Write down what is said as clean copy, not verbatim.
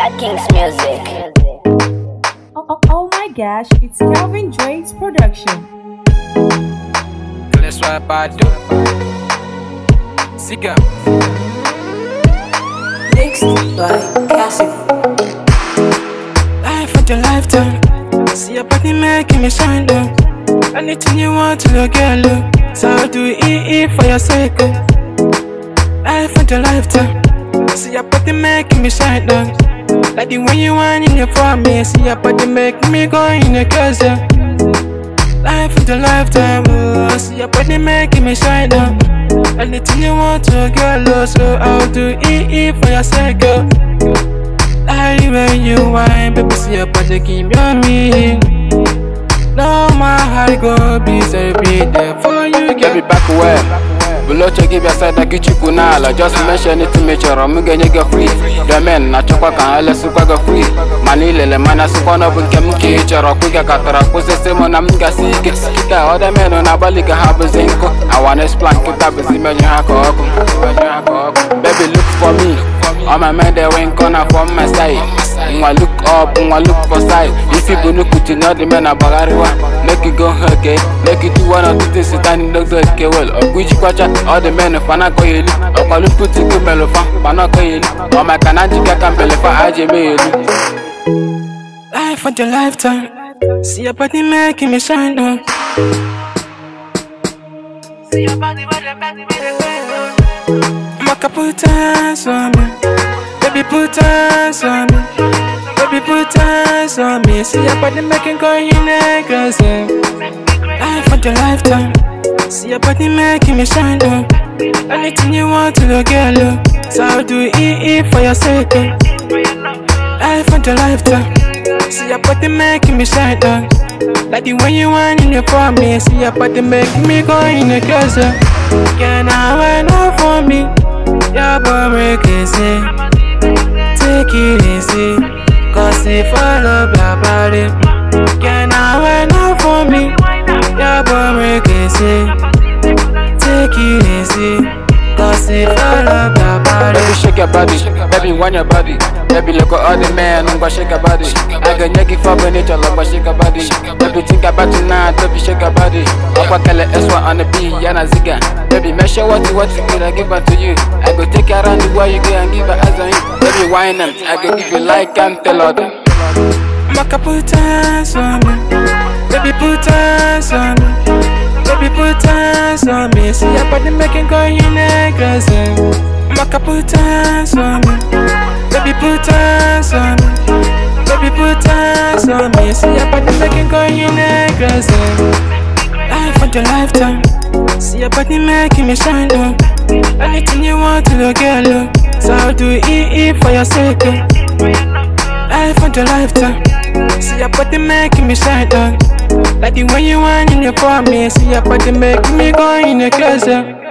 That King's music. Oh my gosh, it's Calvin Drake's production. That's what I do. Sika. Mixed by Cassie. Life of your lifetime. See your body making me shine down. Anything you want to look at, look. So I'll do it for your sake. Life of your lifetime. See your body making me shine down. Like the way you want in your for me. See your body making me go in your closet. Life of the lifetime, oh, see your body making me shine down. Anything you want to get lost, so I'll do it for your sake, girl. Like the way you whine, baby, see your body keep me on me. No matter how it go, be so be there for you, get me back away. Below check give your side like you kunala. Just mention it to me, choro, me get you free. The men, na chokwa kan ele sukwa go free. Manile le mana sukwa no bunke mki. Choro kuga katara kuse semo na mga sike. Kita other men on a balika habu zinko. I wanna explain kita busy measure hako oku. Baby look for me. All my men they went corner from my side. Mwa look up, mwa look for side. If you bunu kuti know the men are bagariwa. Make it go okay. Make it do one or two things standing look good okay well. Okuji kwacha. All the men of Fana Koyeli, or Kalupu to Melofa, Fana Koyeli, or my Kanajika Campbell for Ajay. Life of your lifetime, see your body making me shine down. See your body, Maka put hands on me, baby put hands on me, baby put hands on me. See your body making go in a crazy. Life of your lifetime. See your body making me shine down. Anything you want to look at, look. So I'll do it for your sake. Life of your lifetime. See your body making me shine down. Like the way you want in your for me. See your body making me go in the closet. Can I wait up for me? Your boy make it say, take it easy, cause if I love your body. Can I wait up for me? Your boy make it say, take it easy, cause if I love your body. Baby shake your body, baby want your body. Baby look at all the men, I'm gonna shake your body. I can make it for nature, love but shake your body. Baby think about you now, baby shake your body. Up a color S1 on the B, Yana Ziga. Baby measure what you good, I give it to you. I go take you around the world, you go and give her as on you. Baby wine them, I go give you like and tell all them. Maka put hands on me, baby put hands on me, baby put hands on me. See your body making go in a crazy. Maka put hands on me, baby put hands on me, baby put hands on me. See your body making go in a crazy. Life of your lifetime. See your body making me shine down. Anything you want to look at, look. So I'll do it for your sake. Life of your lifetime. See your body making me shine down. Like the way you want in your for me. See your body making me go in the closet.